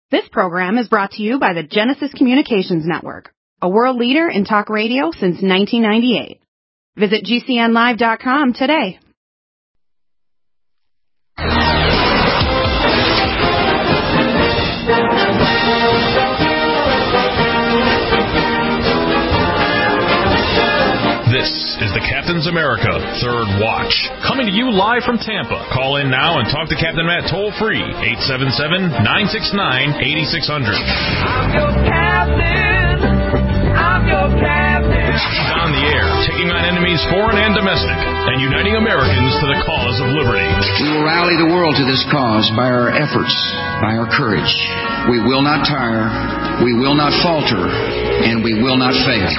This program is brought to you by the Genesis Communications Network, a world leader in talk radio since 1998. Visit GCNlive.com today. This is the Captain's America Third Watch, coming to you live from Tampa. Call in now and talk to Captain Matt toll-free, 877-969-8600. I'm your captain. I'm your captain. He's on the air, taking on enemies foreign and domestic, and uniting Americans to the cause of liberty. We will rally the world to this cause by our efforts, by our courage. We will not tire, we will not falter, and we will not fail.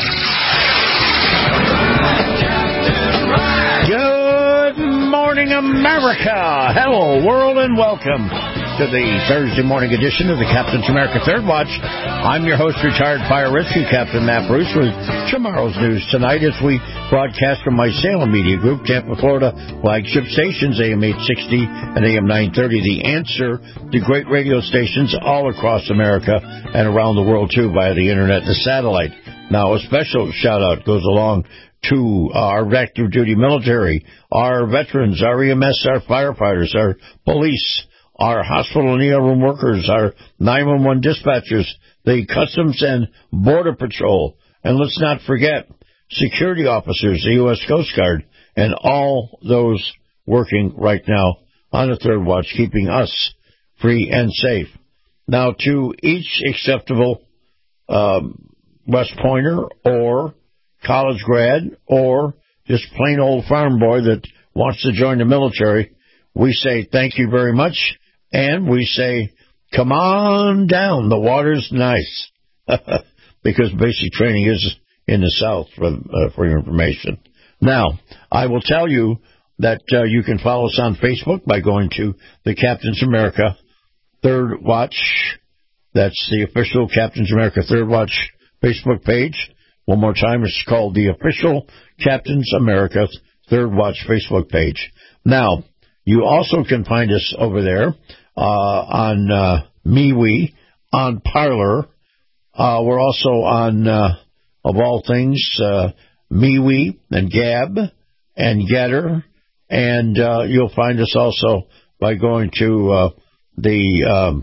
Good morning, America. Hello, world, and welcome to the Thursday morning edition of the Captain's America Third Watch. I'm your host, retired fire rescue captain Matt Bruce, with tomorrow's news tonight as we broadcast from my Salem Media Group, Tampa, Florida, flagship stations, AM 860 and AM 930. The Answer, the great radio stations all across America and around the world, too, via the internet and satellite. Now, a special shout-out goes along to our active duty military, our veterans, our EMS, our firefighters, our police, our hospital and ER room workers, our 911 dispatchers, the Customs and Border Patrol, and let's not forget security officers, the U.S. Coast Guard, and all those working right now on the Third Watch, keeping us free and safe. Now, to each acceptable West Pointer or college grad or just plain old farm boy that wants to join the military, we say thank you very much, and we say come on down. The water's nice because basic training is in the South, for your information. Now, I will tell you that you can follow us on Facebook by going to the Captain's America Third Watch. That's the official Captain's America Third Watch Facebook page. One more time, it's called the official Captain's America Third Watch Facebook page. Now, you also can find us over there on MeWe, on Parler. We're also on, of all things, MeWe and Gab and Getter. And you'll find us also by going to the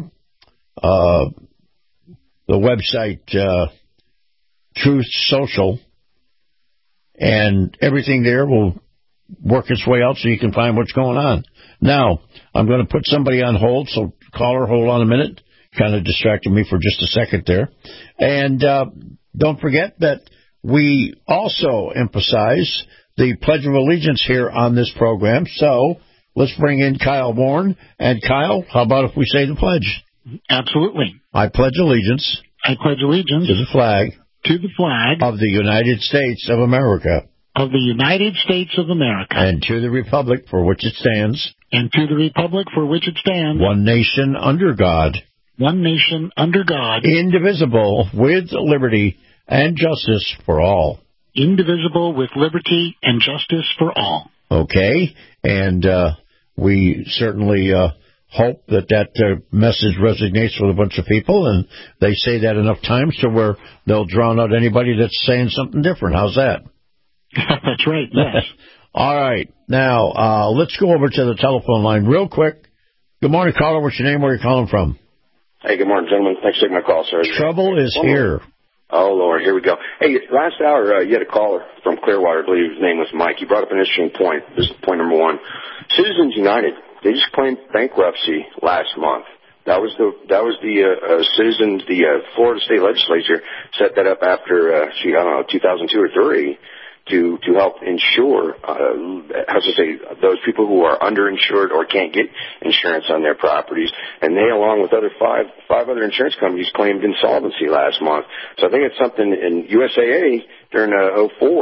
website Truth Social, and everything there will work its way out so you can find what's going on. Now, I'm going to put somebody on hold, so caller, hold on a minute. Kind of distracted me for just a second there. And don't forget that we also emphasize the Pledge of Allegiance here on this program. So let's bring in Kyle Bourne. And Kyle, how about if we say the pledge? Absolutely. I pledge allegiance. I pledge allegiance to the flag. To the flag of the United States of America. Of the United States of America. And to the republic for which it stands. And to the republic for which it stands. One nation under God. One nation under God. Indivisible, with liberty and justice for all. Indivisible, with liberty and justice for all. Okay. And we certainly hope that message resonates with a bunch of people, and they say that enough times to where they'll drown out anybody that's saying something different. How's that? That's right, yes. All right. Now, let's go over to the telephone line real quick. Good morning, caller. What's your name? Where are you calling from? Hey, good morning, gentlemen. Thanks for taking my call, sir. Trouble is here. Oh, Lord, here we go. Hey, last hour, you had a caller from Clearwater. I believe his name was Mike. He brought up an interesting point. This is point number one. Citizens United, they just claimed bankruptcy last month. That was the citizens, the Florida State Legislature set that up after, 2002 or 3 to help insure, those people who are underinsured or can't get insurance on their properties. And they, along with five other insurance companies, claimed insolvency last month. So I think it's something in USAA during 04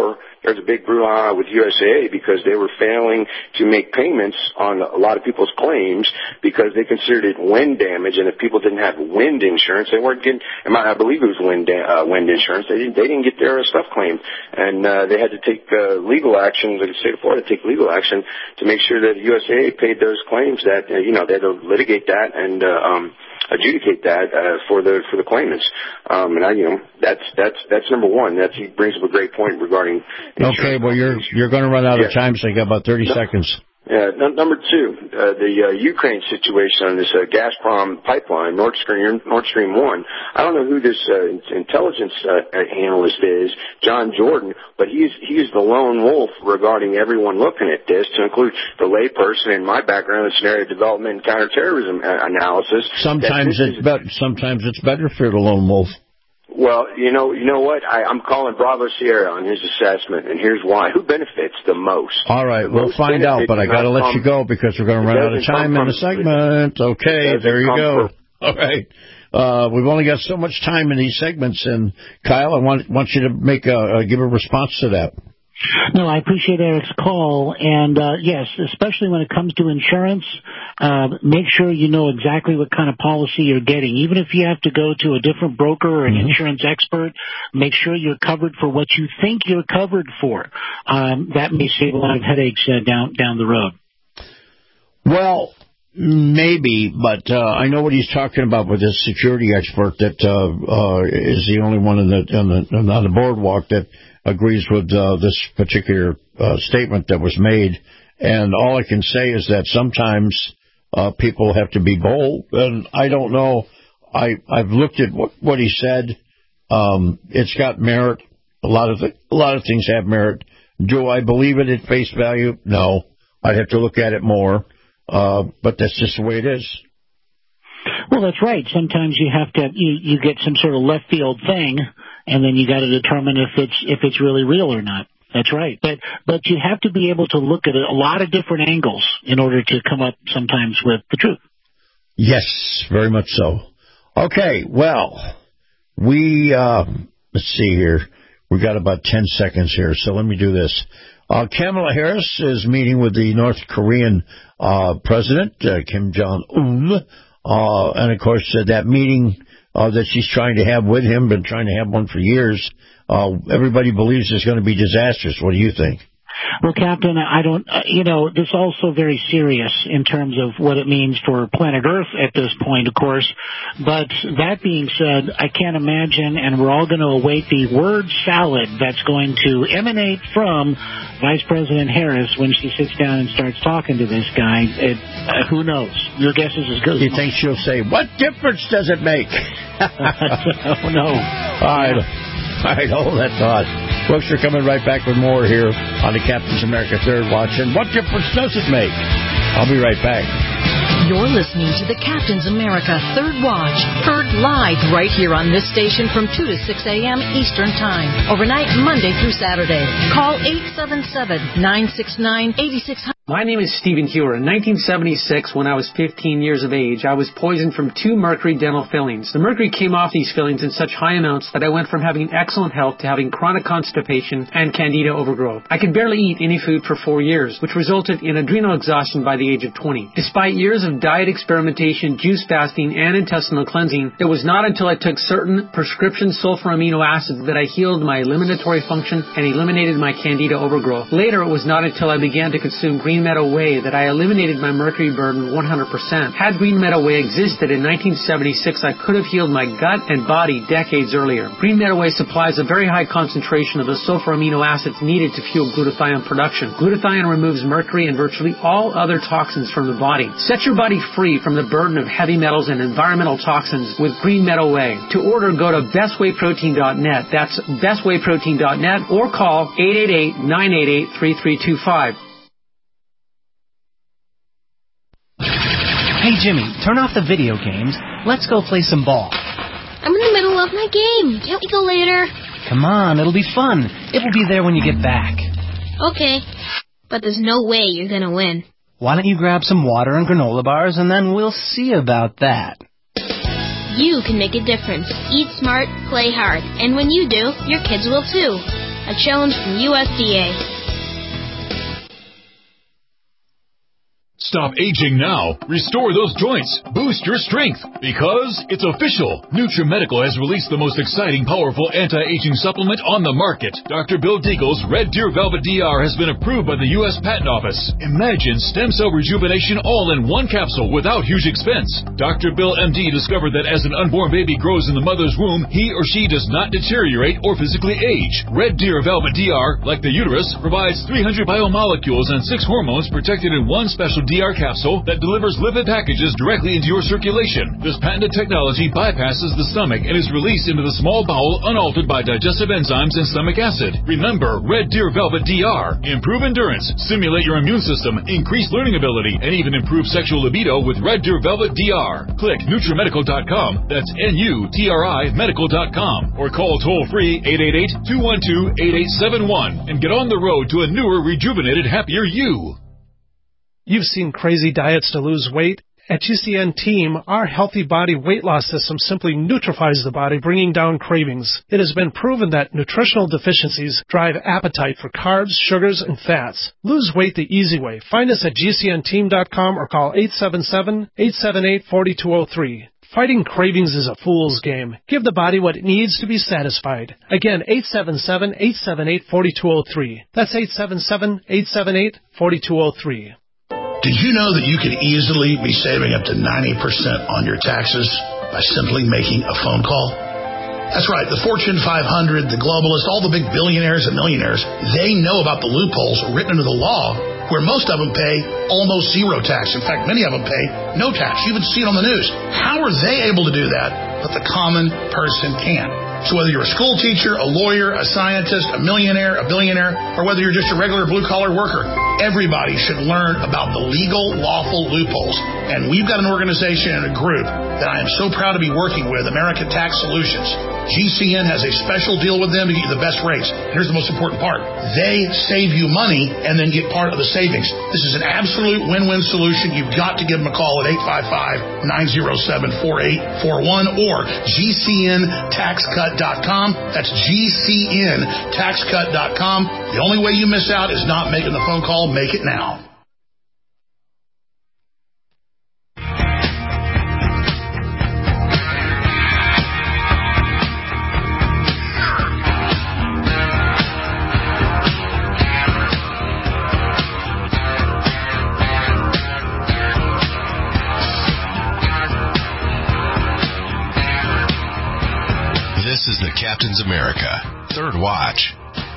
there was a big brouhaha with USAA because they were failing to make payments on a lot of people's claims because they considered it wind damage, and if people didn't have wind insurance, they weren't getting. I believe it was wind insurance. They didn't get their stuff claimed, and they had to take legal action. The state of Florida take legal action to make sure that USAA paid those claims. That they had to litigate that and adjudicate that for the claimants. That's number one. He brings up a great point regarding insurance. Okay, well you're going to run out of time, so you got about 30 seconds. Number two, the Ukraine situation on this Gazprom pipeline, Nord Stream 1. I don't know who this intelligence analyst is, John Jordan, but he's the lone wolf regarding everyone looking at this, to include the layperson in my background in scenario development and counterterrorism analysis. Sometimes it's better for the lone wolf. Well, you know what? I'm calling Bravo Sierra on his assessment, and here's why. Who benefits the most? All right, we'll find out, but I got to let you go because we're going to run out of time in the segment. Okay, there you go. All right. We've only got so much time in these segments, and Kyle, I want you to give a response to that. No, I appreciate Eric's call, and yes, especially when it comes to insurance, make sure you know exactly what kind of policy you're getting. Even if you have to go to a different broker or an insurance expert, make sure you're covered for what you think you're covered for. That may save a lot of headaches down the road. Well, maybe, but I know what he's talking about with this security expert that is the only one on the boardwalk that agrees with this particular statement that was made. And all I can say is that sometimes people have to be bold. And I don't know. I've looked at what he said. It's got merit. A lot of things have merit. Do I believe it at face value? No. I'd have to look at it more. But that's just the way it is. Well, that's right. Sometimes you have to you get some sort of left field thing, and then you got to determine if it's really real or not. That's right. But you have to be able to look at a lot of different angles in order to come up sometimes with the truth. Yes, very much so. Okay, well, let's see here. We got about 10 seconds here, so let me do this. Kamala Harris is meeting with the North Korean president, Kim Jong-un, and, of course, that meeting that she's trying to have with him, been trying to have one for years, everybody believes is going to be disastrous. What do you think? Well, Captain, I don't, this is also very serious in terms of what it means for planet Earth at this point, of course. But that being said, I can't imagine, and we're all going to await the word salad that's going to emanate from Vice President Harris when she sits down and starts talking to this guy. Who knows? Your guess is as good as mine. You think she'll say, "What difference does it make?" Oh, no. All right, hold that thought. Folks, we're coming right back with more here on the Captain's America Third Watch. And what difference does it make? I'll be right back. You're listening to the Captain's America Third Watch, heard live right here on this station from 2 to 6 a.m. Eastern Time, overnight Monday through Saturday. Call 877-969-8600. My name is Stephen Hewer. In 1976, when I was 15 years of age, I was poisoned from 2 mercury dental fillings. The mercury came off these fillings in such high amounts that I went from having excellent health to having chronic constipation and candida overgrowth. I could barely eat any food for 4 years, which resulted in adrenal exhaustion by the age of 20. Despite years of diet experimentation, juice fasting, and intestinal cleansing, it was not until I took certain prescription sulfur amino acids that I healed my eliminatory function and eliminated my candida overgrowth. Later, it was not until I began to consume Green Meadow Whey that I eliminated my mercury burden 100%. Had Green Meadow Whey existed in 1976, I could have healed my gut and body decades earlier. Green Meadow Whey supplies a very high concentration of the sulfur amino acids needed to fuel glutathione production. Glutathione removes mercury and virtually all other toxins from the body. Set your body free from the burden of heavy metals and environmental toxins with Green Meadow Whey. To order, go to bestwayprotein.net. That's bestwayprotein.net, or call 888-988-3325. Hey, Jimmy, turn off the video games. Let's go play some ball. I'm in the middle of my game. Can't we go later? Come on, it'll be fun. It will be there when you get back. Okay, but there's no way you're going to win. Why don't you grab some water and granola bars, and then we'll see about that. You can make a difference. Eat smart, play hard. And when you do, your kids will too. A challenge from USDA. Stop aging now. Restore those joints. Boost your strength. Because it's official. NutriMedical has released the most exciting, powerful anti-aging supplement on the market. Dr. Bill Deagle's Red Deer Velvet DR has been approved by the U.S. Patent Office. Imagine stem cell rejuvenation all in one capsule without huge expense. Dr. Bill MD discovered that as an unborn baby grows in the mother's womb, he or she does not deteriorate or physically age. Red Deer Velvet DR, like the uterus, provides 300 biomolecules and 6 hormones protected in one special DR capsule that delivers lipid packages directly into your circulation. This patented technology bypasses the stomach and is released into the small bowel unaltered by digestive enzymes and stomach acid. Remember, Red Deer Velvet DR. Improve endurance, stimulate your immune system, increase learning ability, and even improve sexual libido with Red Deer Velvet DR. Click NutriMedical.com, that's NUTRI Medical.com, or call toll-free 888-212-8871 and get on the road to a newer, rejuvenated, happier you. You've seen crazy diets to lose weight. At GCN Team, our healthy body weight loss system simply neutralifies the body, bringing down cravings. It has been proven that nutritional deficiencies drive appetite for carbs, sugars, and fats. Lose weight the easy way. Find us at GCNteam.com or call 877-878-4203. Fighting cravings is a fool's game. Give the body what it needs to be satisfied. Again, 877-878-4203. That's 877-878-4203. Did you know that you could easily be saving up to 90% on your taxes by simply making a phone call? That's right. The Fortune 500, the globalists, all the big billionaires and millionaires, they know about the loopholes written into the law where most of them pay almost zero tax. In fact, many of them pay no tax. You even see it on the news. How are they able to do that, but the common person can't? So whether you're a school teacher, a lawyer, a scientist, a millionaire, a billionaire, or whether you're just a regular blue-collar worker, everybody should learn about the legal, lawful loopholes. And we've got an organization and a group that I am so proud to be working with, American Tax Solutions. GCN has a special deal with them to get you the best rates. Here's the most important part. They save you money and then get part of the savings. This is an absolute win-win solution. You've got to give them a call at 855-907-4841 or GCNTaxCut.com. That's GCNTaxCut.com. The only way you miss out is not making the phone call. Make it now. This is the Captain's America Third Watch.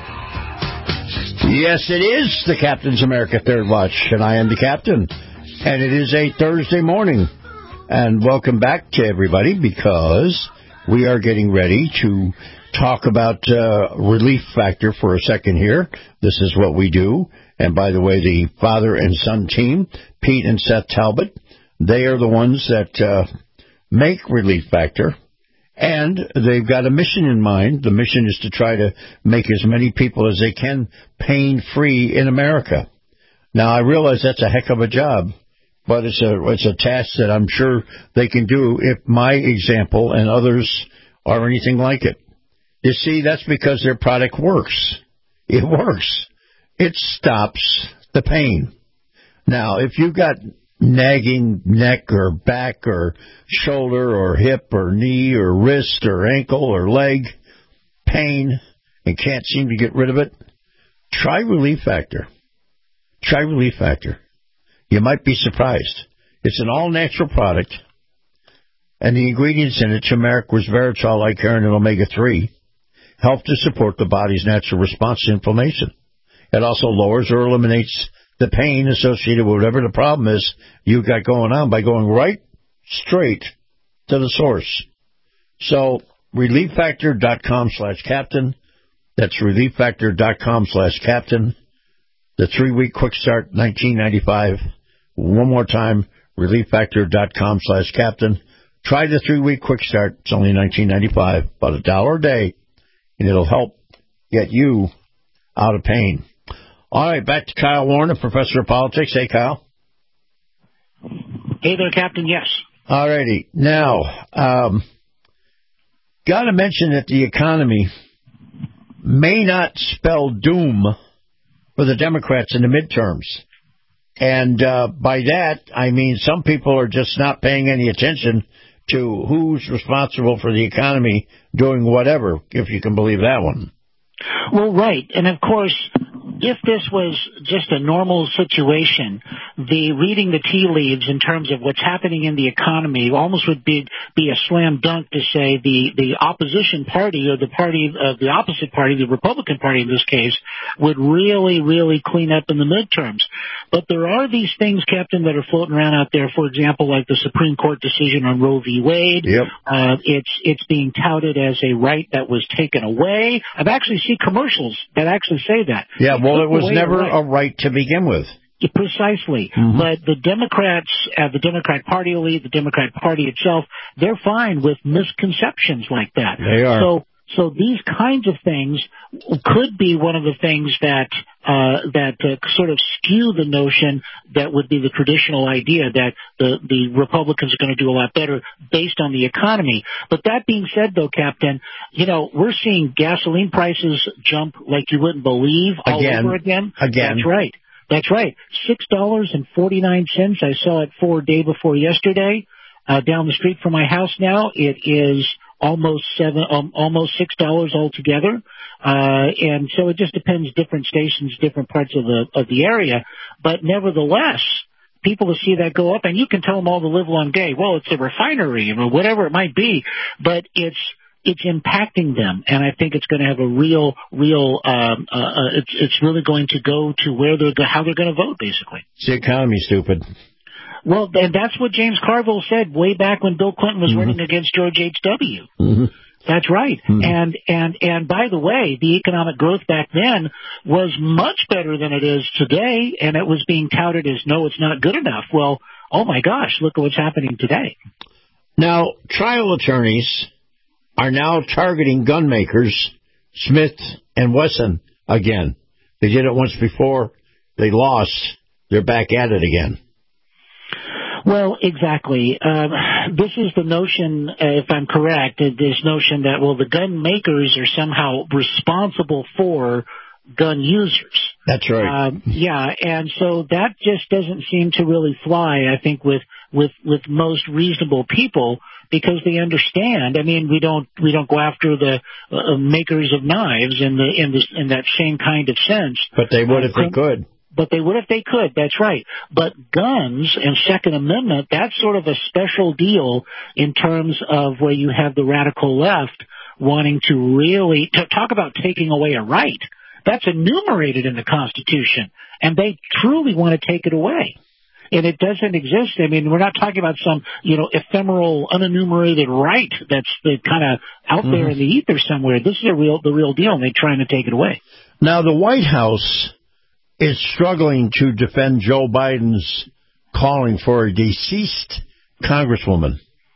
Yes, it is the Captain's America Third Watch, and I am the captain. And it is a Thursday morning. And welcome back to everybody, because we are getting ready to talk about Relief Factor for a second here. This is what we do. And by the way, the father and son team, Pete and Seth Talbot, they are the ones that make Relief Factor. And they've got a mission in mind. The mission is to try to make as many people as they can pain-free in America. Now, I realize that's a heck of a job, but it's a task that I'm sure they can do if my example and others are anything like it. You see, that's because their product works. It works. It stops the pain. Now, if you've got nagging neck or back or shoulder or hip or knee or wrist or ankle or leg pain and can't seem to get rid of it, try Relief Factor. Try Relief Factor. You might be surprised. It's an all-natural product, and the ingredients in it, turmeric, resveratrol, icariin, and omega-3, help to support the body's natural response to inflammation. It also lowers or eliminates the pain associated with whatever the problem is you've got going on by going right straight to the source. So, ReliefFactor.com/captain. That's ReliefFactor.com/captain. The 3-week quick start, $19.95. One more time, ReliefFactor.com/captain. Try the 3-week quick start. It's only $19.95, about $1 a day, and it'll help get you out of pain. All right, back to Kyle Warner, professor of politics. Hey, Kyle. Hey there, Captain. Yes. All righty. Now, got to mention that the economy may not spell doom for the Democrats in the midterms. And by that, I mean some people are just not paying any attention to who's responsible for the economy doing whatever, if you can believe that one. Well, right. And, of course, if this was just a normal situation, the reading the tea leaves in terms of what's happening in the economy almost would be a slam dunk to say the opposition party or the party of the opposite party, the Republican Party in this case, would really, really clean up in the midterms. But there are these things, Captain, that are floating around out there, for example, like the Supreme Court decision on Roe v. Wade. Yep. It's being touted as a right that was taken away. I've actually seen commercials that actually say that. Yeah, well, it was never a right to begin with. Precisely. Mm-hmm. But the Democrats, the Democrat Party elite, the Democrat Party itself, they're fine with misconceptions like that. They are. So these kinds of things could be one of the things that sort of skew the notion that would be the traditional idea that the Republicans are going to do a lot better based on the economy. But that being said, though, Captain, we're seeing gasoline prices jump like you wouldn't believe all over again. That's right. That's right. $6.49. I saw it day before yesterday. Down the street from my house now, it is almost $6 altogether. And so it just depends, different stations, different parts of the area. But nevertheless, people will see that go up, and you can tell them all the live long day, well, it's a refinery or whatever it might be, but it's impacting them, and I think it's going to have a real. It's really going to go to how they're going to vote, basically. It's the economy, stupid. Well, and that's what James Carville said way back when Bill Clinton was running against George H.W. Mm-hmm. That's right. Mm-hmm. And by the way, the economic growth back then was much better than it is today, and it was being touted as, no, it's not good enough. Well, oh my gosh, look at what's happening today. Now, trial attorneys are now targeting gun makers, Smith and Wesson, again. They did it once before. They lost. They're back at it again. Well, exactly. This is the notion, if I'm correct, this notion that, well, the gun makers are somehow responsible for gun users. That's right. Yeah, and so that just doesn't seem to really fly, I think, with most reasonable people, because they understand. I mean, we don't go after the makers of knives in that same kind of sense. But they would if they could. But they would if they could, that's right. But guns and Second Amendment, that's sort of a special deal in terms of where you have the radical left wanting to really talk about taking away a right. That's enumerated in the Constitution, and they truly want to take it away. And it doesn't exist. I mean, we're not talking about some, ephemeral, unenumerated right that's kind of out there in the ether somewhere. This is the real deal, and they're trying to take it away. Now, the White House is struggling to defend Joe Biden's calling for a deceased congresswoman.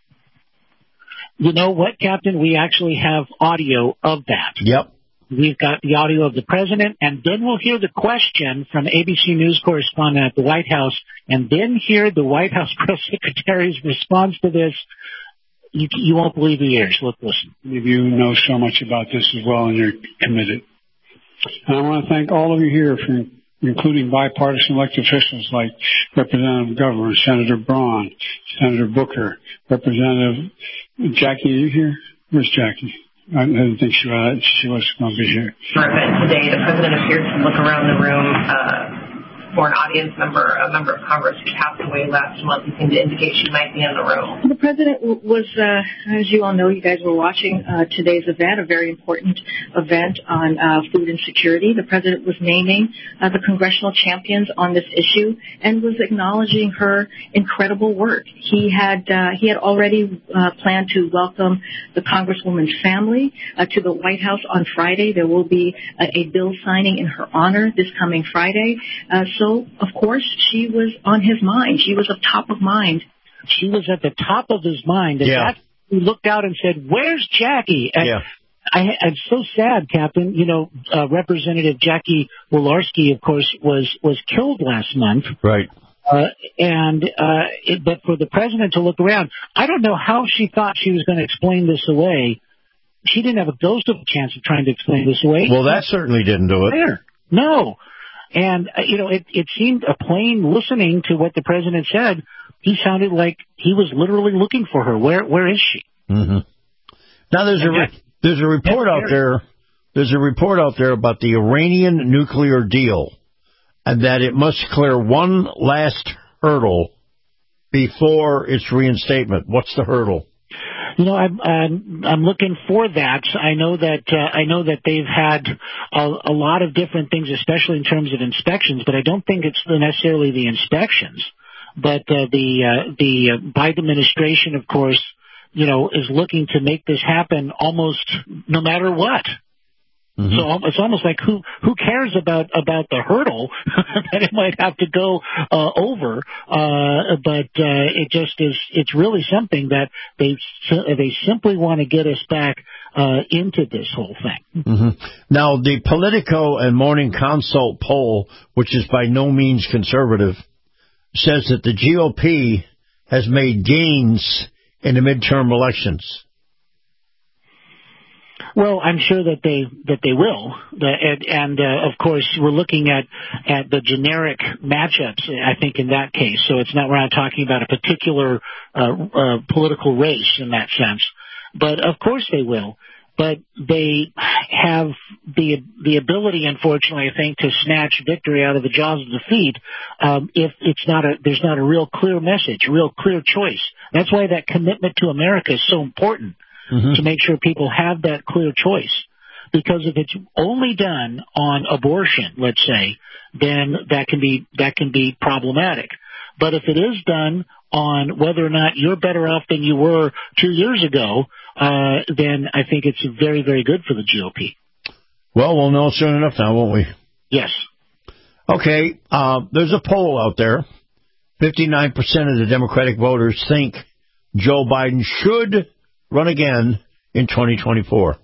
You know what, Captain? We actually have audio of that. Yep. We've got the audio of the president, and then we'll hear the question from ABC News correspondent at the White House, and then hear the White House press secretary's response to this. You won't believe your ears. Listen. You know so much about this as well, and you're committed. And I want to thank all of you here, including bipartisan elected officials like Representative Governor, Senator Braun, Senator Booker, Representative Jackie. Are you here? Where's Jackie? I didn't think she was going to be here. Today, the president appeared to look around the room for an audience member, a member of Congress who passed away last month. He seemed to indicate she might be in the room. The president was, as you all know, you guys were watching today's event, a very important event on food insecurity. The president was naming the congressional champions on this issue and was acknowledging her incredible work. He had already planned to welcome the congresswoman's family to the White House on Friday. There will be a bill signing in her honor this coming Friday. So, of course, she was on his mind. She was top of mind. She was at the top of his mind. And yeah. He looked out and said, "Where's Jackie?" And yeah. I'm so sad, Captain. Representative Jackie Walorski, of course, was killed last month. Right. But for the president to look around, I don't know how she thought she was going to explain this away. She didn't have a ghost of a chance of trying to explain this away. Well, that certainly didn't do it. There. No. And, it seemed a plain listening to what the president said. He sounded like he was literally looking for her. Where is she? Mm-hmm. Now, there's a report out there. There's a report out there about the Iranian nuclear deal, and that it must clear one last hurdle before its reinstatement. What's the hurdle? I'm looking for that. I know that they've had a lot of different things, especially in terms of inspections, but I don't think it's necessarily the inspections. But the Biden administration, of course, is looking to make this happen almost no matter what. Mm-hmm. So it's almost like who cares about the hurdle that it might have to go over, but it just is. It's really something that they simply want to get us back into this whole thing. Mm-hmm. Now, the Politico and Morning Consult poll, which is by no means conservative, says that the GOP has made gains in the midterm elections. Well, I'm sure that they will, and of course we're looking at the generic matchups. I think in that case, so we're not talking about a particular political race in that sense. But of course they will. But they have the ability, unfortunately, I think, to snatch victory out of the jaws of defeat if there's not a real clear message, a real clear choice. That's why that commitment to America is so important. Mm-hmm. To make sure people have that clear choice. Because if it's only done on abortion, let's say, then that can be problematic. But if it is done on whether or not you're better off than you were 2 years ago, then I think it's very, very good for the GOP. Well, we'll know soon enough now, won't we? Yes. Okay, there's a poll out there. 59% of the Democratic voters think Joe Biden should run again in 2024.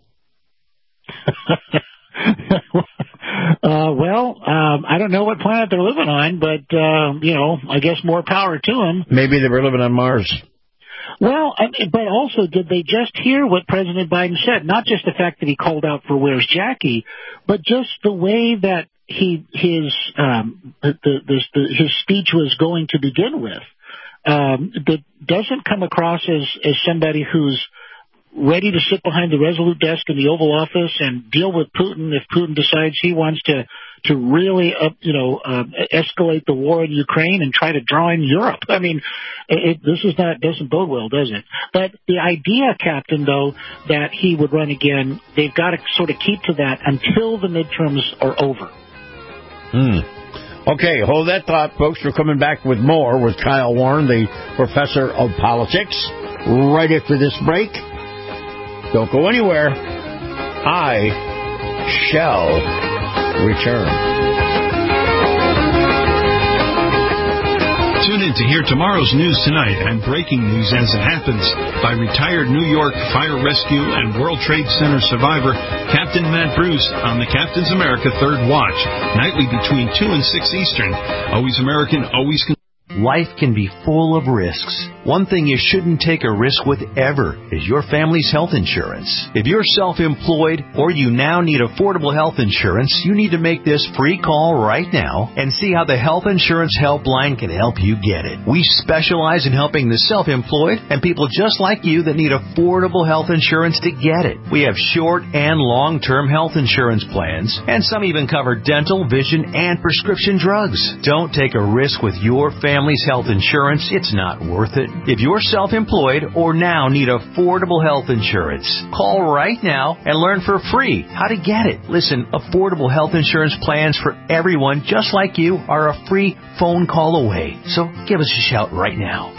I don't know what planet they're living on, but, I guess more power to them. Maybe they were living on Mars. Well, but also, did they just hear what President Biden said? Not just the fact that he called out for Where's Jackie, but just the way that his speech was going to begin with. That doesn't come across as somebody who's ready to sit behind the Resolute desk in the Oval Office and deal with Putin if Putin decides he wants to really escalate the war in Ukraine and try to draw in Europe. I mean, doesn't bode well, does it? But the idea, Captain, though, that he would run again, they've got to sort of keep to that until the midterms are over. Okay, hold that thought, folks. We're coming back with more with Kyle Warren, the professor of politics, right after this break. Don't go anywhere. I shall return. Tune in to hear tomorrow's news tonight and breaking news as it happens by retired New York Fire Rescue and World Trade Center survivor Captain Matt Bruce on the Captain's America Third Watch, nightly between 2 and 6 Eastern. Always American, always Life can be full of risks. One thing you shouldn't take a risk with ever is your family's health insurance. If you're self-employed or you now need affordable health insurance, you need to make this free call right now and see how the Health Insurance Helpline can help you get it. We specialize in helping the self-employed and people just like you that need affordable health insurance to get it. We have short and long-term health insurance plans, and some even cover dental, vision, and prescription drugs. Don't take a risk with your family's health insurance. It's not worth it. If you're self-employed or now need affordable health insurance, call right now and learn for free how to get it. Listen, affordable health insurance plans for everyone just like you are a free phone call away. So give us a shout right now.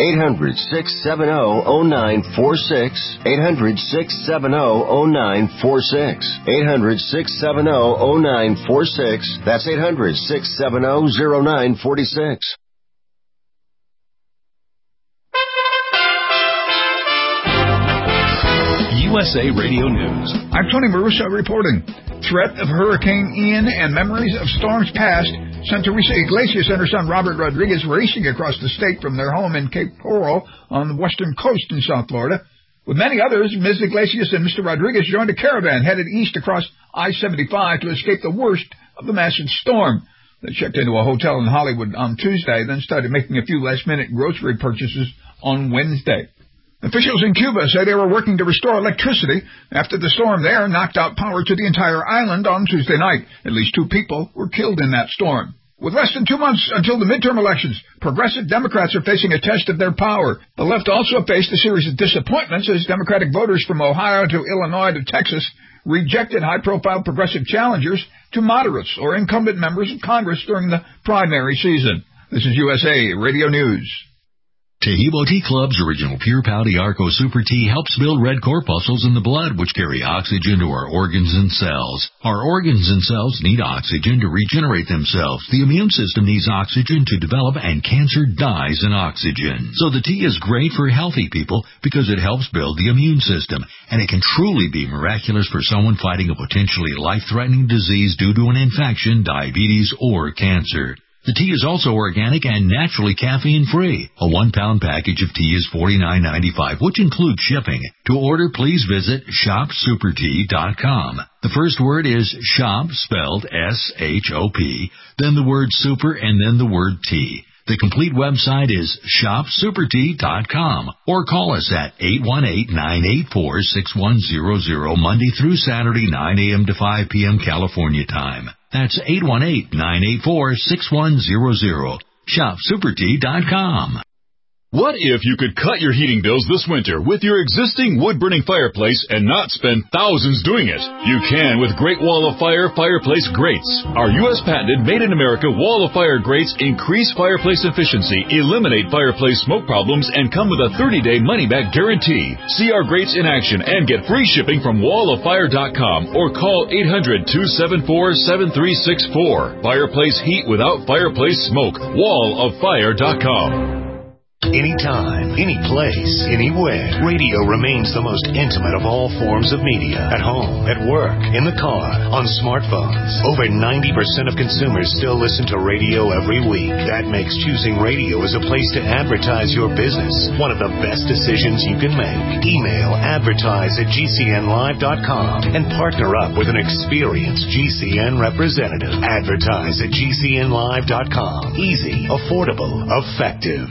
800-670-0946. 800-670-0946. 800-670-0946. That's 800-670-0946. USA Radio News. I'm Tony Maruso reporting. Threat of Hurricane Ian and memories of storms past sent Teresa Iglesias and her son Robert Rodriguez racing across the state from their home in Cape Coral on the western coast in South Florida. With many others, Ms. Iglesias and Mr. Rodriguez joined a caravan headed east across I-75 to escape the worst of the massive storm. They checked into a hotel in Hollywood on Tuesday, then started making a few last-minute grocery purchases on Wednesday. Officials in Cuba say they were working to restore electricity after the storm there knocked out power to the entire island on Tuesday night. At least 2 people were killed in that storm. With less than 2 months until the midterm elections, progressive Democrats are facing a test of their power. The left also faced a series of disappointments as Democratic voters from Ohio to Illinois to Texas rejected high-profile progressive challengers to moderates or incumbent members of Congress during the primary season. This is USA Radio News. Taheebo Tea Club's original Pure Pouty Arco Super Tea helps build red corpuscles in the blood, which carry oxygen to our organs and cells. Our organs and cells need oxygen to regenerate themselves. The immune system needs oxygen to develop, and cancer dies in oxygen. So the tea is great for healthy people because it helps build the immune system, and it can truly be miraculous for someone fighting a potentially life-threatening disease due to an infection, diabetes, or cancer. The tea is also organic and naturally caffeine-free. A 1-pound package of tea is $49.95, which includes shipping. To order, please visit shopsupertea.com. The first word is shop, spelled S-H-O-P, then the word super, and then the word tea. The complete website is shopsupertea.com, or call us at 818-984-6100, Monday through Saturday, 9 a.m. to 5 p.m. California time. That's 818-984-6100. ShopSuperTea.com. What if you could cut your heating bills this winter with your existing wood-burning fireplace and not spend thousands doing it? You can with Great Wall of Fire fireplace grates. Our U.S. patented made-in-America Wall of Fire grates increase fireplace efficiency, eliminate fireplace smoke problems, and come with a 30-day money-back guarantee. See our grates in action and get free shipping from walloffire.com or call 800-274-7364. Fireplace heat without fireplace smoke. walloffire.com. Anytime, any place, anywhere, radio remains the most intimate of all forms of media. At home, at work, in the car, on smartphones. Over 90% of consumers still listen to radio every week. That makes choosing radio as a place to advertise your business one of the best decisions you can make. Email advertise@gcnlive.com and partner up with an experienced GCN representative. Advertise at gcnlive.com. Easy, affordable, effective.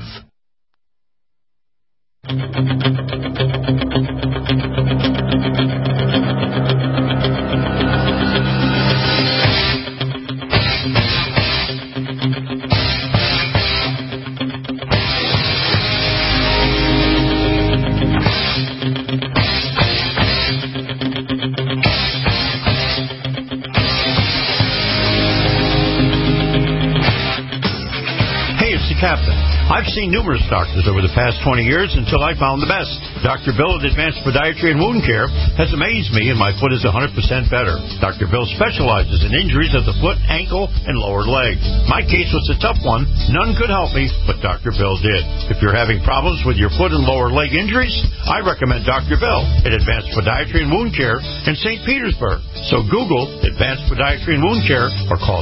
Hey, it's the Captain. I've seen numerous doctors over the past 20 years until I found the best. Dr. Bill at Advanced Podiatry and Wound Care has amazed me, and my foot is 100% better. Dr. Bill specializes in injuries of the foot, ankle, and lower leg. My case was a tough one. None could help me, but Dr. Bill did. If you're having problems with your foot and lower leg injuries, I recommend Dr. Bill at Advanced Podiatry and Wound Care in St. Petersburg. So Google Advanced Podiatry and Wound Care or call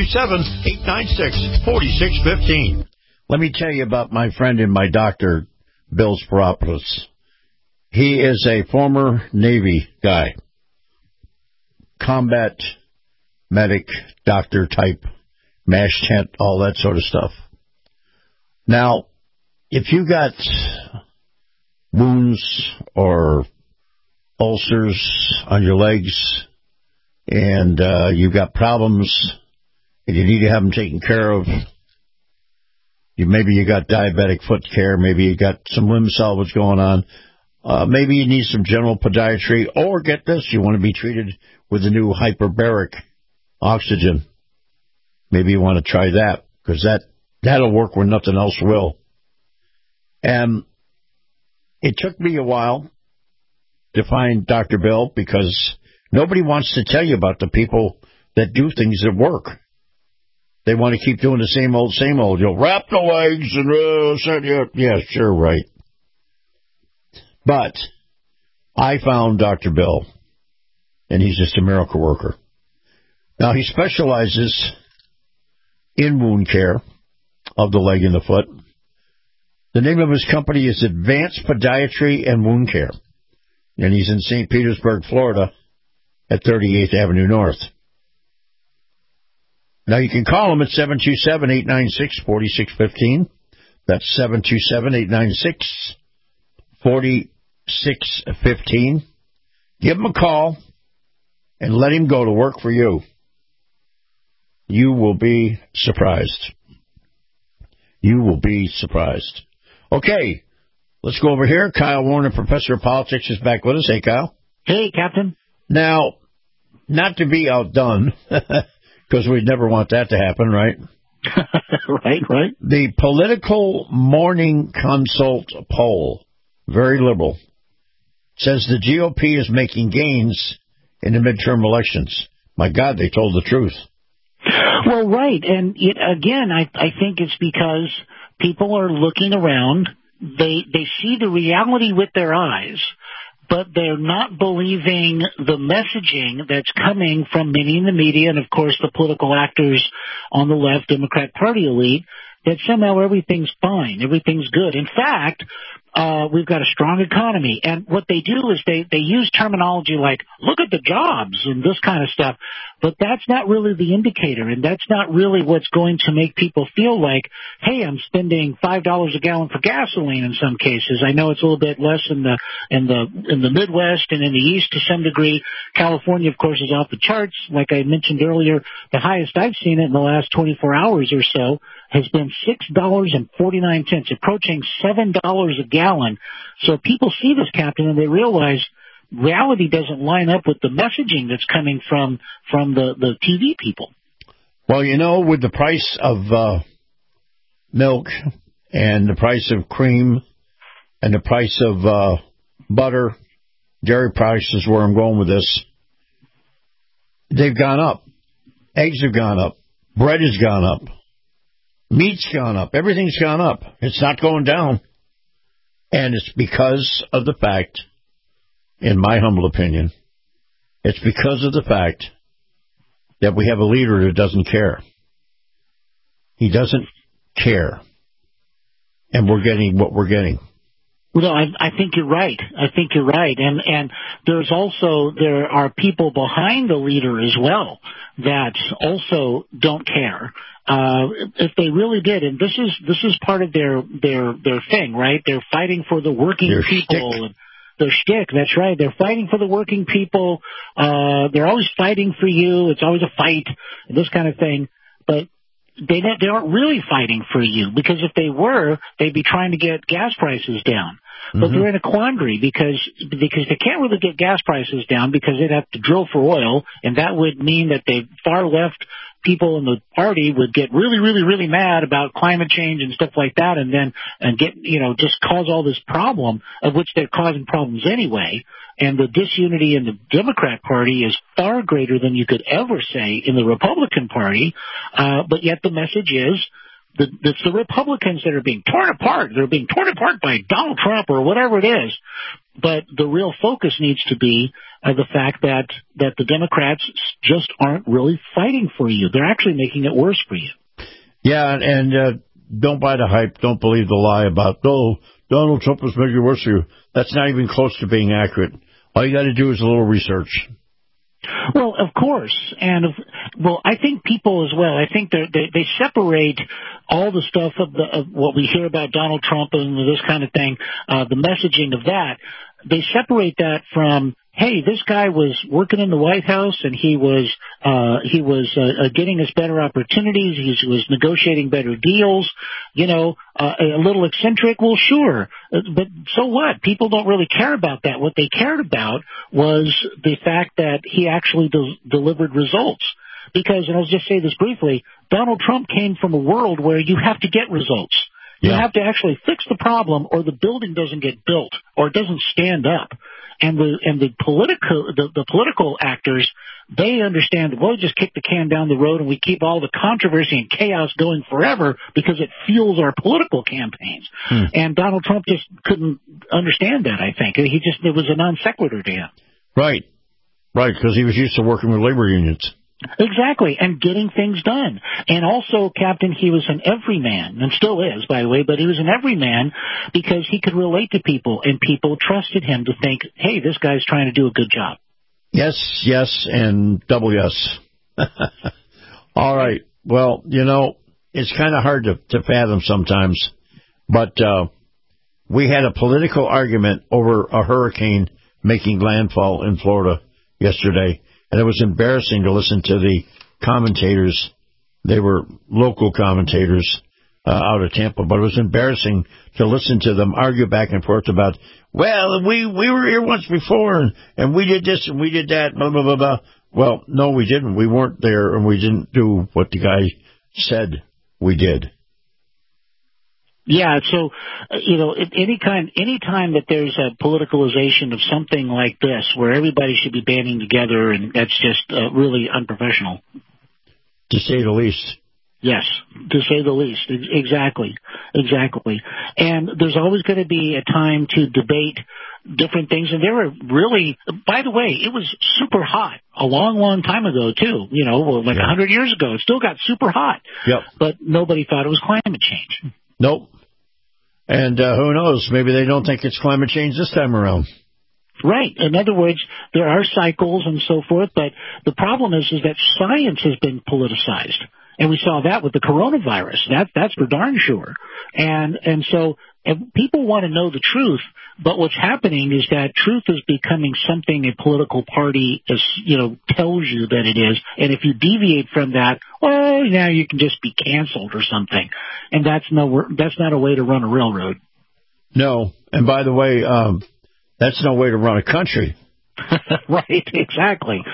727-896-4615. Let me tell you about my friend and my doctor, Bill Sparopoulos. He is a former Navy guy, combat medic, doctor type, MASH tent, all that sort of stuff. Now, if you got wounds or ulcers on your legs and you've got problems and you need to have them taken care of, maybe you got diabetic foot care, maybe you got some limb salvage going on, maybe you need some general podiatry, or get this, you want to be treated with the new hyperbaric oxygen. Maybe you want to try that, because that'll work when nothing else will. And it took me a while to find Dr. Bill, because nobody wants to tell you about the people that do things that work. They want to keep doing the same old. You'll wrap the legs and yeah, sure, right. But I found Dr. Bill, and he's just a miracle worker. Now, he specializes in wound care of the leg and the foot. The name of his company is Advanced Podiatry and Wound Care. and he's in St. Petersburg, Florida, at 38th Avenue North. Now, you can call him at 727-896-4615. That's 727-896-4615. Give him a call and let him go to work for you. You will be surprised. You will be surprised. Okay, let's go over here. Kyle Warner, Professor of Politics, is back with us. Hey, Kyle. Hey, Captain. Now, not to be outdone, because we'd never want that to happen, right? Right. The Political Morning Consult poll, very liberal, says the GOP is making gains in the midterm elections. My God, they told the truth. Well, right. And again, I think it's because people are looking around. They see the reality with their eyes, but they're not believing the messaging that's coming from many in the media and, of course, the political actors on the left, Democrat Party elite, that somehow everything's fine, everything's good. In fact, we've got a strong economy. And what they do is they use terminology like, look at the jobs and this kind of stuff. But that's not really the indicator, and that's not really what's going to make people feel like, hey, I'm spending $5 a gallon for gasoline in some cases. I know it's a little bit less in the Midwest and in the East to some degree. California, of course, is off the charts. Like I mentioned earlier, the highest I've seen it in the last 24 hours or so has been $6.49, approaching $7 a gallon. So people see this, Captain, and they realize reality doesn't line up with the messaging that's coming from the TV people. Well, you know, with the price of milk and the price of cream and the price of butter, dairy prices, where I'm going with this, they've gone up. Eggs have gone up. Bread has gone up. Meat's gone up. Everything's gone up. It's not going down. And it's because of the fact, in my humble opinion, it's because of the fact that we have a leader that doesn't care. He doesn't care. And we're getting what we're getting. Well, I think you're right. And there are people behind the leader as well that also don't care. If they really did, and this is part of their thing, right? They're fighting for the working people and their shtick. That's right. They're fighting for the working people. They're always fighting for you. It's always a fight, this kind of thing. But they aren't really fighting for you, because if they were, they'd be trying to get gas prices down. But they're in a quandary because they can't really get gas prices down because they'd have to drill for oil, and that would mean that the far left people in the party would get really, really, really mad about climate change and stuff like that, and just cause all this problem, of which they're causing problems anyway. And the disunity in the Democrat Party is far greater than you could ever say in the Republican Party, but yet the message is it's the Republicans that are being torn apart. They're being torn apart by Donald Trump or whatever it is. But the real focus needs to be the fact that the Democrats just aren't really fighting for you. They're actually making it worse for you. Yeah, and don't buy the hype. Don't believe the lie about, Donald Trump was making it worse for you. That's not even close to being accurate. All you got to do is a little research. Well, of course, and I think people as well. I think they separate all the stuff of what we hear about Donald Trump and this kind of thing, the messaging of that. They separate that from, hey, this guy was working in the White House and he was getting us better opportunities. He was negotiating better deals. A little eccentric. Well, sure, but so what? People don't really care about that. What they cared about was the fact that he actually delivered results. Because, and I'll just say this briefly, Donald Trump came from a world where you have to get results. You have to actually fix the problem, or the building doesn't get built, or it doesn't stand up. And the political actors, they understand, well, just kick the can down the road and we keep all the controversy and chaos going forever because it fuels our political campaigns. And Donald Trump just couldn't understand that, I think. It was a non sequitur to him. Right, because he was used to working with labor unions. Exactly, and getting things done. And also, Captain, he was an everyman, and still is, by the way, but he was an everyman because he could relate to people, and people trusted him to think, hey, this guy's trying to do a good job. Yes, yes, and double yes. All right. Well, it's kind of hard to fathom sometimes, but we had a political argument over a hurricane making landfall in Florida yesterday. And it was embarrassing to listen to the commentators. They were local commentators out of Tampa, but it was embarrassing to listen to them argue back and forth about, well, we were here once before, and we did this and we did that, blah, blah, blah, blah. Well, no, we didn't. We weren't there, and we didn't do what the guy said we did. Yeah, so, anytime that there's a politicalization of something like this where everybody should be banding together, and that's just really unprofessional. To say the least. Yes, to say the least. Exactly. And there's always going to be a time to debate different things. And there were really, by the way, it was super hot a long, long time ago, too. 100 years ago. It still got super hot. Yep. But nobody thought it was climate change. Nope. And who knows? Maybe they don't think it's climate change this time around. Right. In other words, there are cycles and so forth, but the problem is that science has been politicized. And we saw that with the coronavirus. That's for darn sure. And so people want to know the truth, but what's happening is that truth is becoming something a political party tells you that it is. And if you deviate from that, well, now you can just be canceled or something. And that's not a way to run a railroad. No. And by the way, that's no way to run a country. Right. Exactly.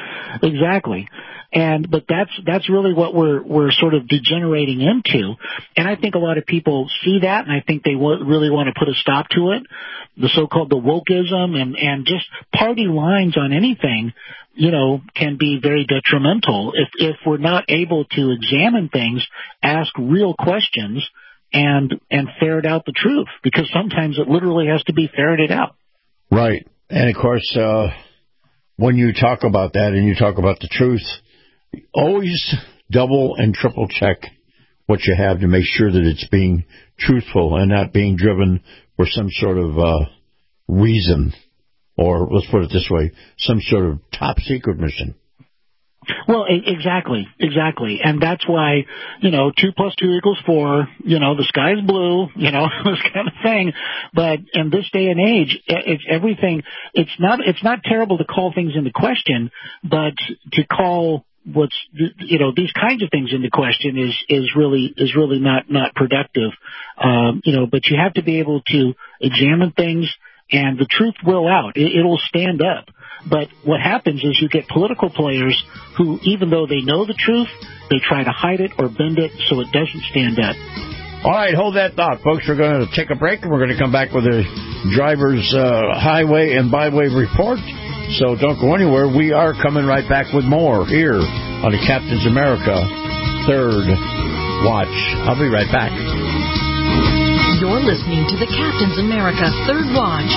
But that's really what we're sort of degenerating into. And I think a lot of people see that, and I think they really want to put a stop to it. The so-called the wokeism and just party lines on anything, can be very detrimental if we're not able to examine things, ask real questions, and ferret out the truth, because sometimes it literally has to be ferreted out. Right. And of course, when you talk about that and you talk about the truth, always double and triple check what you have to make sure that it's being truthful and not being driven for some sort of reason, or let's put it this way, some sort of top secret mission. Well, exactly. And that's why, 2 + 2 = 4, the sky's blue, this kind of thing. But in this day and age, it's everything. It's not terrible to call things into question, but to call these kinds of things into question is really not productive. But you have to be able to examine things, and the truth will out. It'll stand up. But what happens is you get political players who, even though they know the truth, they try to hide it or bend it so it doesn't stand up. All right, hold that thought, folks. We're going to take a break, and we're going to come back with a driver's highway and byway report. So don't go anywhere. We are coming right back with more here on the Captain's America Third Watch. I'll be right back. You're listening to the Captain's America Third Watch.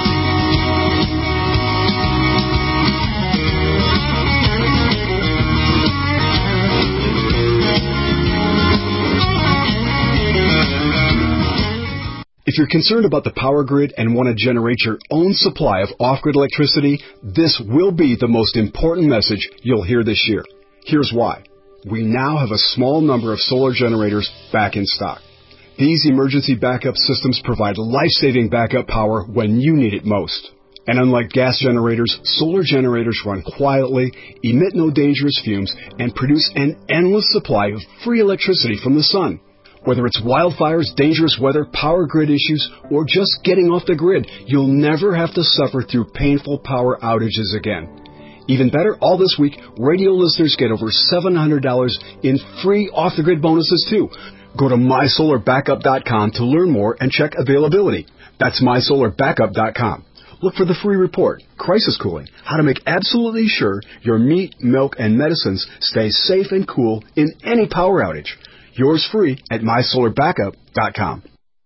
If you're concerned about the power grid and want to generate your own supply of off-grid electricity, this will be the most important message you'll hear this year. Here's why. We now have a small number of solar generators back in stock. These emergency backup systems provide life-saving backup power when you need it most. And unlike gas generators, solar generators run quietly, emit no dangerous fumes, and produce an endless supply of free electricity from the sun. Whether it's wildfires, dangerous weather, power grid issues, or just getting off the grid, you'll never have to suffer through painful power outages again. Even better, all this week, radio listeners get over $700 in free off-the-grid bonuses, too. Go to MySolarBackup.com to learn more and check availability. That's MySolarBackup.com. Look for the free report, Crisis Cooling, how to make absolutely sure your meat, milk, and medicines stay safe and cool in any power outage. Yours free at MySolarBackup.com.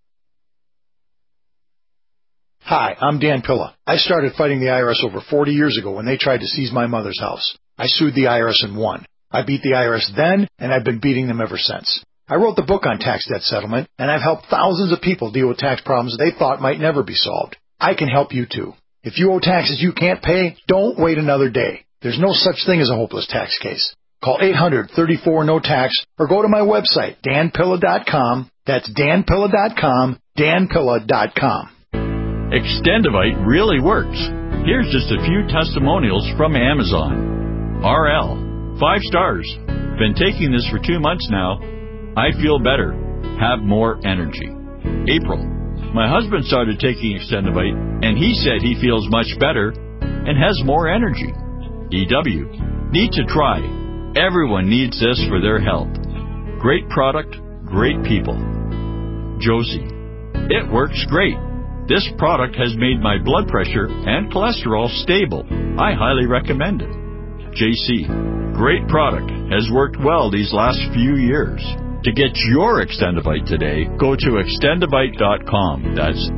Hi, I'm Dan Pilla. I started fighting the IRS over 40 years ago when they tried to seize my mother's house. I sued the IRS and won. I beat the IRS then, and I've been beating them ever since. I wrote the book on tax debt settlement, and I've helped thousands of people deal with tax problems they thought might never be solved. I can help you too. If you owe taxes you can't pay, don't wait another day. There's no such thing as a hopeless tax case. Call 800-34-NO-TAX or go to my website, danpilla.com. That's danpilla.com, danpilla.com. Extendivite really works. Here's just a few testimonials from Amazon. RL, 5 stars. Been taking this for 2 months now. I feel better. Have more energy. April, my husband started taking Extendivite, and he said he feels much better and has more energy. EW, need to try. Everyone needs this for their health. Great product, great people. Josie, it works great. This product has made my blood pressure and cholesterol stable. I highly recommend it. JC, great product. Has worked well these last few years. To get your Extendivite today, go to extendivite.com. That's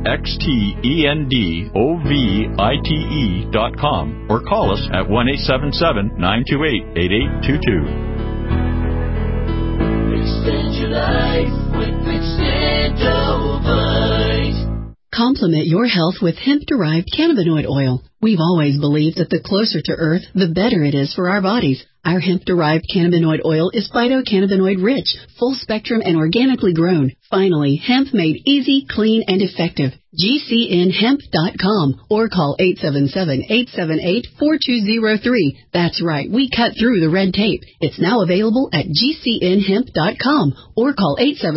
XTENDOVITE.com or call us at 1-877-928-8822. Extend your life with Extendovite. Complement your health with hemp-derived cannabinoid oil. We've always believed that the closer to Earth, the better it is for our bodies. Our hemp-derived cannabinoid oil is phytocannabinoid-rich, full-spectrum, and organically grown. Finally, hemp made easy, clean, and effective. GCNhemp.com or call 877-878-4203. That's right, we cut through the red tape. It's now available at GCNhemp.com or call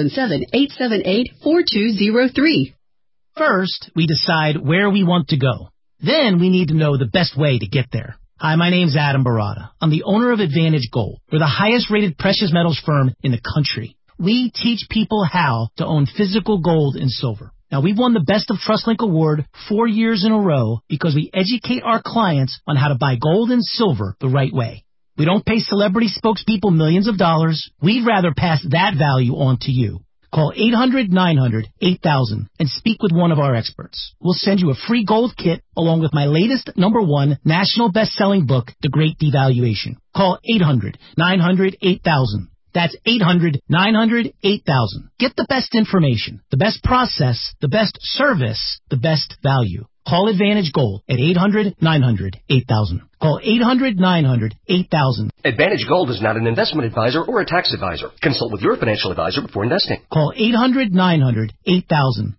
877-878-4203. First, we decide where we want to go. Then we need to know the best way to get there. Hi, my name's Adam Barada. I'm the owner of Advantage Gold. We're the highest-rated precious metals firm in the country. We teach people how to own physical gold and silver. Now, we've won the Best of TrustLink Award 4 years in a row because we educate our clients on how to buy gold and silver the right way. We don't pay celebrity spokespeople millions of dollars. We'd rather pass that value on to you. Call 800-900-8000 and speak with one of our experts. We'll send you a free gold kit along with my latest #1 national best-selling book, The Great Devaluation. Call 800-900-8000. That's 800-900-8000. Get the best information, the best process, the best service, the best value. Call Advantage Gold at 800-900-8000. Call 800-900-8000. Advantage Gold is not an investment advisor or a tax advisor. Consult with your financial advisor before investing. Call 800-900-8000.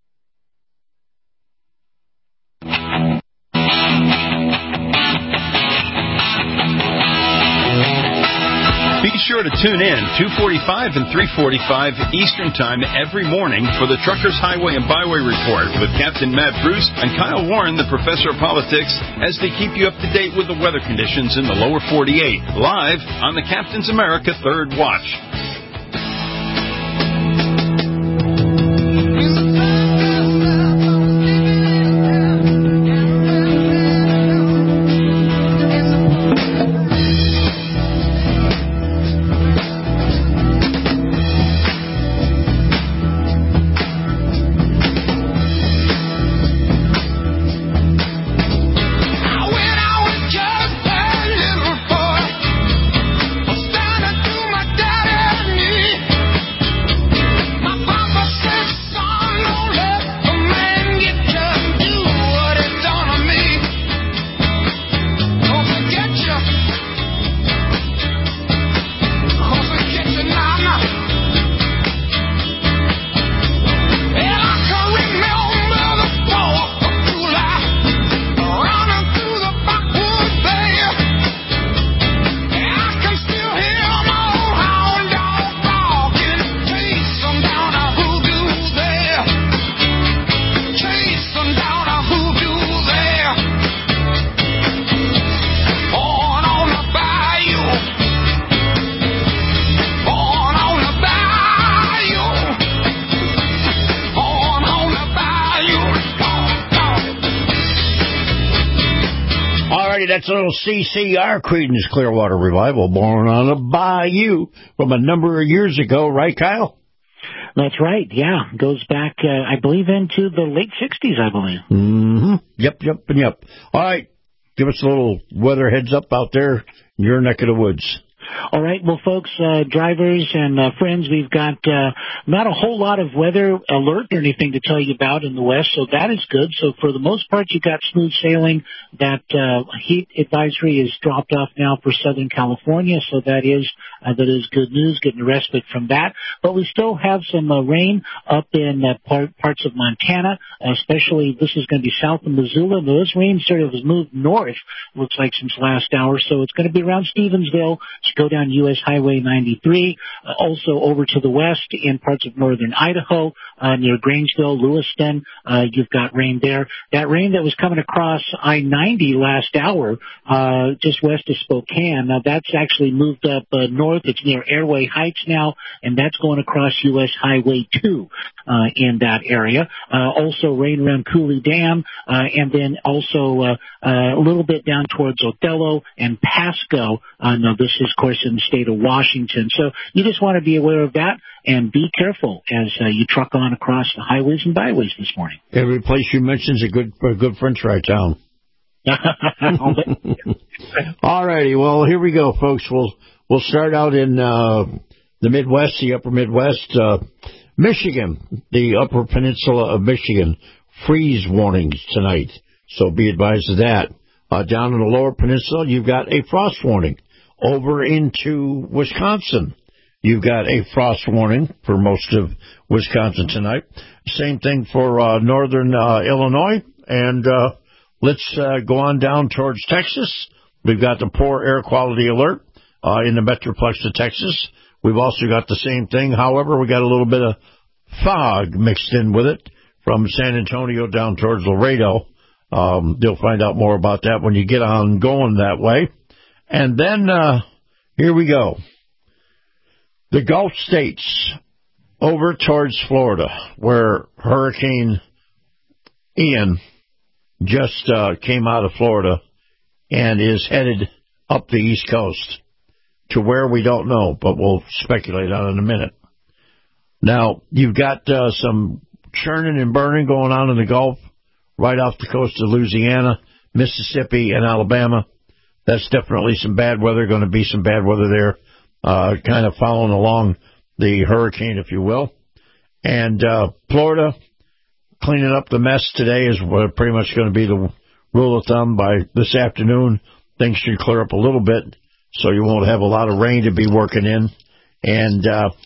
Be sure to tune in 2:45 and 3:45 Eastern Time every morning for the Truckers Highway and Byway Report with Captain Matt Bruce and Kyle Warren, the Professor of Politics, as they keep you up to date with the weather conditions in the lower 48, live on the Captain's America Third Watch. That's a little CCR, Creedence Clearwater Revival, Born on a Bayou, from a number of years ago, right, Kyle? That's right, yeah. Goes back, I believe, into the late 60s, I believe. Mm-hmm. Yep. All right, give us a little weather heads up out there in your neck of the woods. All right. Well, folks, drivers and friends, we've got not a whole lot of weather alert or anything to tell you about in the west, so that is good. So for the most part, you got smooth sailing. That heat advisory is dropped off now for Southern California, so that is good news, getting a respite from that. But we still have some rain up in parts of Montana, especially this is going to be south of Missoula. Those rain sort of has moved north, looks like, since last hour, so it's going to be around Stevensville. Go down U.S. Highway 93, also over to the west in parts of northern Idaho, near Grangeville, Lewiston. You've got rain there. That rain that was coming across I-90 last hour, just west of Spokane, now that's actually moved up north. It's near Airway Heights now, and that's going across U.S. Highway 2 in that area. Also rain around Cooley Dam, and then also a little bit down towards Othello and Pasco. Now this is, of course, in the state of Washington. So you just want to be aware of that and be careful as you truck on across the highways and byways this morning. Every place you mention is a good French fry town. All righty. Well, here we go, folks. We'll start out in the Midwest, the upper Midwest. Michigan, the upper peninsula of Michigan, freeze warnings tonight. So be advised of that. Down in the lower peninsula, you've got a frost warning. Over into Wisconsin, you've got a frost warning for most of Wisconsin tonight. Same thing for northern Illinois. And let's go on down towards Texas. We've got the poor air quality alert in the Metroplex of Texas. We've also got the same thing. However, we got a little bit of fog mixed in with it from San Antonio down towards Laredo. You'll find out more about that when you get on going that way. And then, here we go. The Gulf states over towards Florida, where Hurricane Ian just came out of Florida and is headed up the East Coast to where we don't know, but we'll speculate on in a minute. Now, you've got some churning and burning going on in the Gulf, right off the coast of Louisiana, Mississippi, and Alabama. That's definitely some bad weather, going to be some bad weather there, kind of following along the hurricane, if you will. And Florida, cleaning up the mess today is pretty much going to be the rule of thumb. By this afternoon, things should clear up a little bit, so you won't have a lot of rain to be working in. And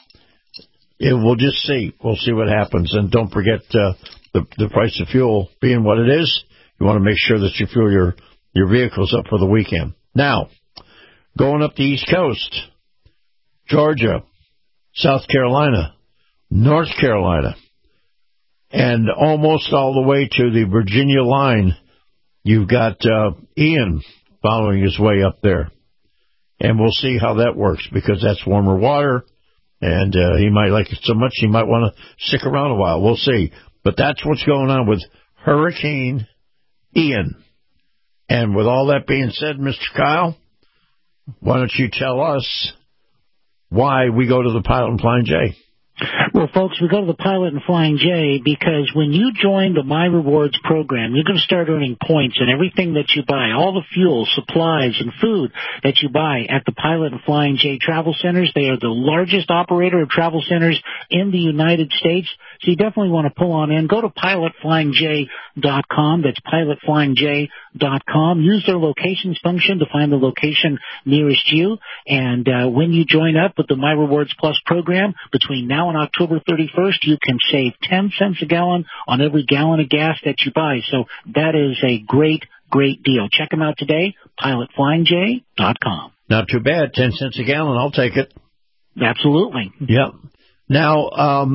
we'll just see. We'll see what happens. And don't forget the price of fuel being what it is. You want to make sure that you fuel your vehicles up for the weekend. Now, going up the East Coast, Georgia, South Carolina, North Carolina, and almost all the way to the Virginia line, you've got Ian following his way up there. And we'll see how that works, because that's warmer water, and he might like it so much he might want to stick around a while. We'll see. But that's what's going on with Hurricane Ian. And with all that being said, Mr. Kyle, why don't you tell us why we go to the Pilot and Flying J? Well, folks, we go to the Pilot and Flying J because when you join the My Rewards program, you're going to start earning points on everything that you buy, all the fuel, supplies, and food that you buy at the Pilot and Flying J travel centers. They are the largest operator of travel centers in the United States, so you definitely want to pull on in. Go to pilotflyingj.com. That's pilotflyingj.com. Use their locations function to find the location nearest you. And when you join up with the My Rewards Plus program, between now and October 31st, you can save 10 cents a gallon on every gallon of gas that you buy. So that is a great, great deal. Check them out today, pilotflyingj.com. Not too bad. 10 cents a gallon. I'll take it. Absolutely. Yep. Now,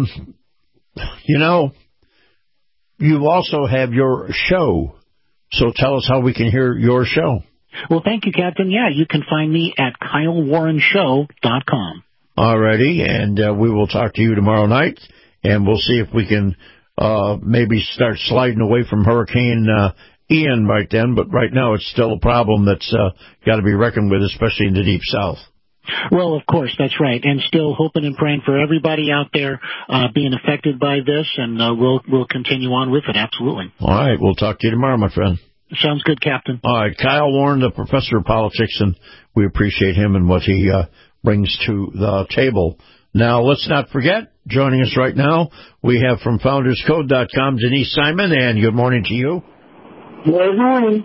you also have your show. So tell us how we can hear your show. Well, thank you, Captain. Yeah, you can find me at KyleWarrenShow.com. All righty, and we will talk to you tomorrow night, and we'll see if we can maybe start sliding away from Hurricane Ian right then. But right now it's still a problem that's got to be reckoned with, especially in the Deep South. Well, of course, that's right, and still hoping and praying for everybody out there being affected by this, and we'll continue on with it, absolutely. All right, we'll talk to you tomorrow, my friend. Sounds good, Captain. All right, Kyle Warren, the professor of politics, and we appreciate him and what he brings to the table. Now, let's not forget, joining us right now, we have from FoundersCode.com, Denise Simon, and good morning to you. Good morning.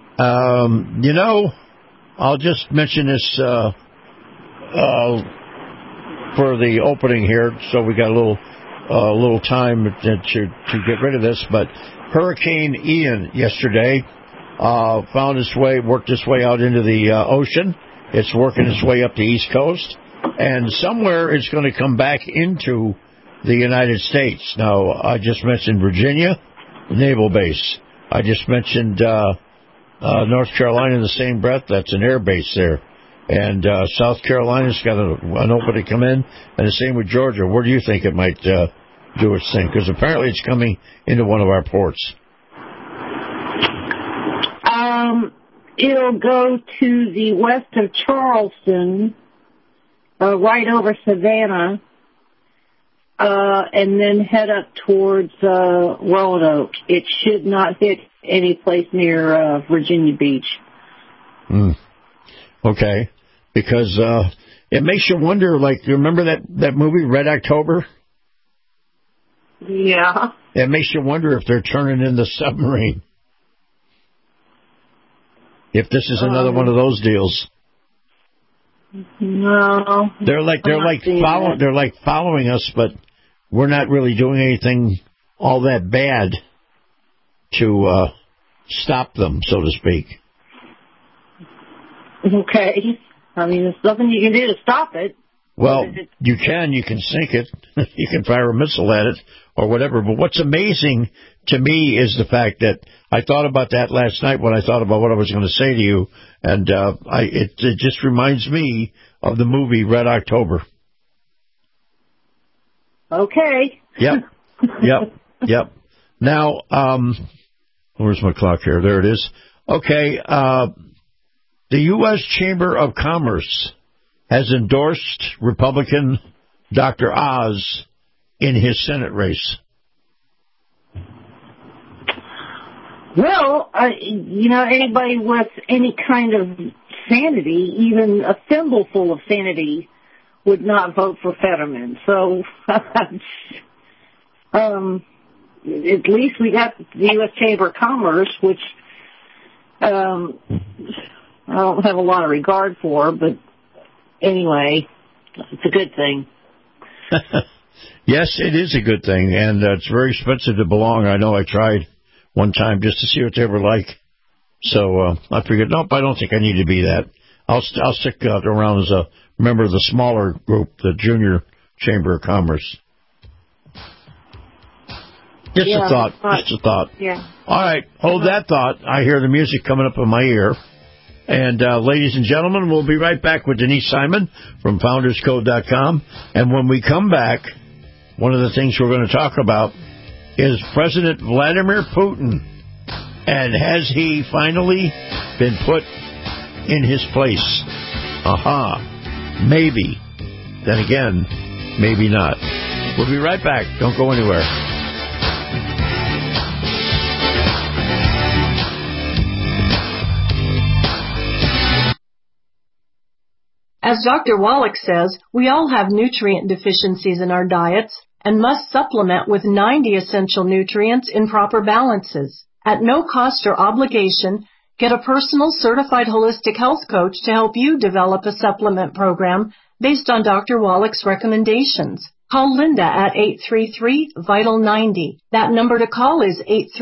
I'll just mention this for the opening here, so we got a little time to get rid of this, but Hurricane Ian yesterday worked its way out into the ocean. It's working its way up the East Coast, and somewhere it's going to come back into the United States. Now, I just mentioned Virginia, naval base. I just mentioned North Carolina in the same breath. That's an air base there. And South Carolina's got an opening come in, and the same with Georgia. Where do you think it might do its thing? Because apparently it's coming into one of our ports. It'll go to the west of Charleston, right over Savannah, and then head up towards Roanoke. It should not hit any place near Virginia Beach. Okay. Because it makes you wonder, like, you remember that movie, Red October? Yeah. It makes you wonder if they're turning in the submarine. If this is another one of those deals. No. They're like following us, but we're not really doing anything all that bad to stop them, so to speak. Okay. I mean, there's nothing you can do to stop it. Well, you can sink it. You can fire a missile at it or whatever. But what's amazing to me is the fact that I thought about that last night when I thought about what I was going to say to you. And it just reminds me of the movie Red October. Okay. Yep. Now, where's my clock here? There it is. Okay. The U.S. Chamber of Commerce has endorsed Republican Dr. Oz in his Senate race. Well, anybody with any kind of sanity, even a thimbleful of sanity, would not vote for Fetterman. So, at least we got the U.S. Chamber of Commerce, which I don't have a lot of regard for, but anyway, it's a good thing. Yes, it is a good thing, and it's very expensive to belong. I know I tried one time just to see what they were like. So I figured, nope, I don't think I need to be that. I'll stick around as a member of the smaller group, the Junior Chamber of Commerce. Just a thought. Yeah. All right, hold that thought. I hear the music coming up in my ear. And ladies and gentlemen, we'll be right back with Denise Simon from FoundersCode.com. And when we come back, one of the things we're going to talk about is President Vladimir Putin. And has he finally been put in his place? Maybe. Then again, maybe not. We'll be right back. Don't go anywhere. As Dr. Wallach says, we all have nutrient deficiencies in our diets and must supplement with 90 essential nutrients in proper balances. At no cost or obligation, get a personal certified holistic health coach to help you develop a supplement program based on Dr. Wallach's recommendations. Call Linda at 833-VITAL-90. That number to call is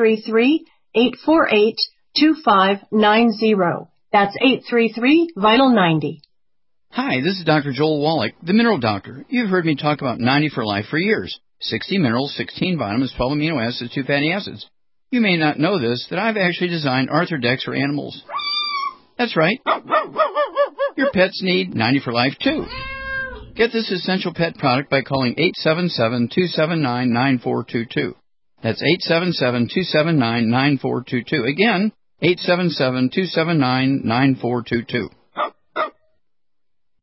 833-848-2590. That's 833-VITAL-90. Hi, this is Dr. Joel Wallach, the Mineral Doctor. You've heard me talk about 90 for Life for years. 60 minerals, 16 vitamins, 12 amino acids, 2 fatty acids. You may not know this, that I've actually designed Arthrodex for animals. That's right. Your pets need 90 for Life, too. Get this essential pet product by calling 877-279-9422. That's 877-279-9422. Again, 877-279-9422.